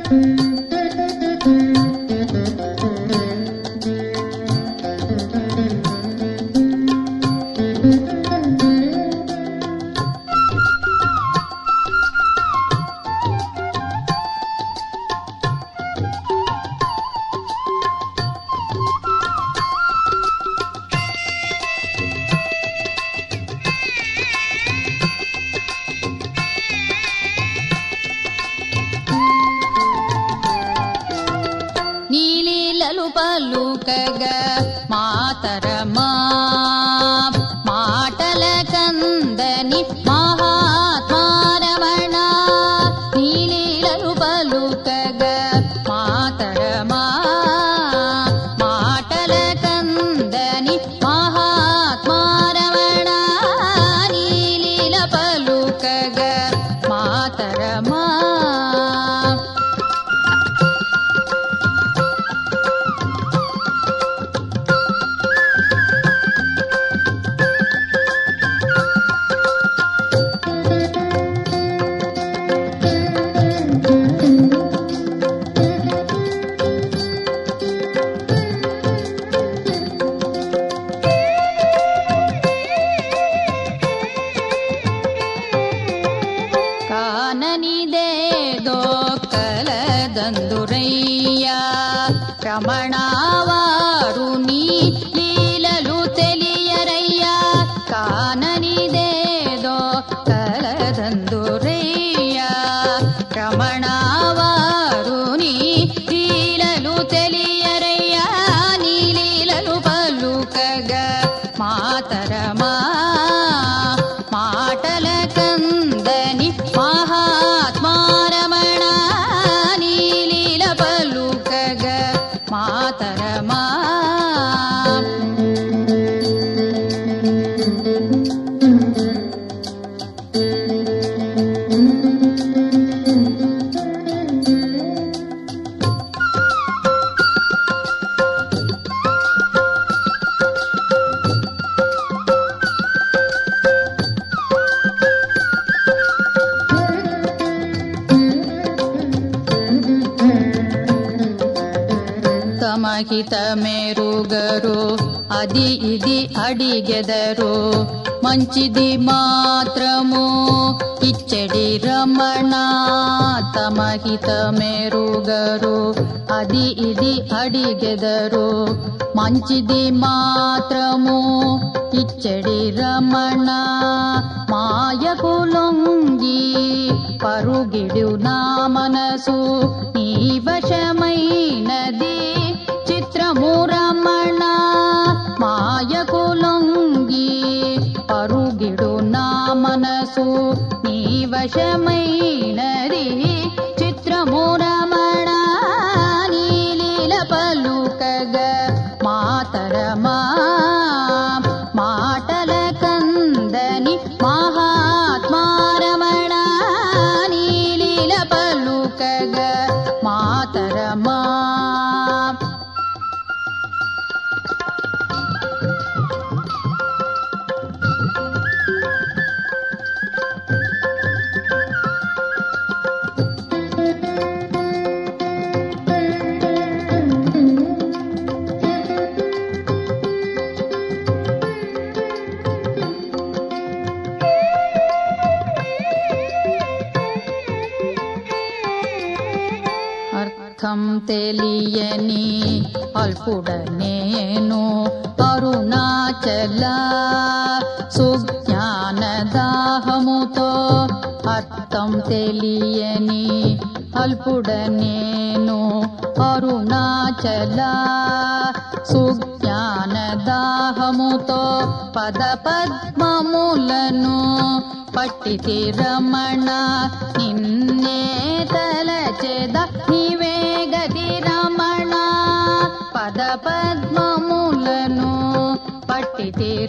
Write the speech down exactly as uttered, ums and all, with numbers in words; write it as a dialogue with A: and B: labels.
A: పలుకగా మాతరమా మాటల కందని మహాత్మారమణ నీలీలలు పలుకగా మాతరమా మాటల కందని మహాత్మారమణ నీలీల పలుకగా మాతరమా కాననిదేదో కలదందురయ్యా రమణావారు నీ లీలలు తెలియరయ్యా కాననిదేదో కలదందురయ్యా రమణావారు నీ లీలలు తెలియరయ్యా నీ లీలలు పలుకగా మాతరమా మాటల కందని మహాత్మారమణ నీలీల పలుకగా మాతరమా తమహిత మేరుగరు అది ఇది అడిగెదరు మంచిది మాత్రము ఇచ్చడి రమణ తమహిత మేరుగరు అది ఇది అడిగెదరు మంచిది మాత్రము ఇచ్చడి రమణ మాయకు లొంగి పరుగిడు నా మనసు నీ వశమైనది చిత్రము రమణ మాయకు లొంగి పరుగిడు నా మనసు నీ వశమైనది చిత్రము రమణ నీలీల పలుకగా మాతరమా మాటల కందని మహాత్మారమణ నీలీల పలుకగా మాతరమా అర్థం తెలియని అల్పుడనేను అరుణాచల సుజ్ఞానదాహముతో అర్థం తెలియని అల్పుడనేను అరుణాచల సుజ్ఞానదాహముతో పద పద్మములను పట్టితి రమణ నిన్నే తలచెద నీవే గతి రమణ పద పద్మములను పట్టితి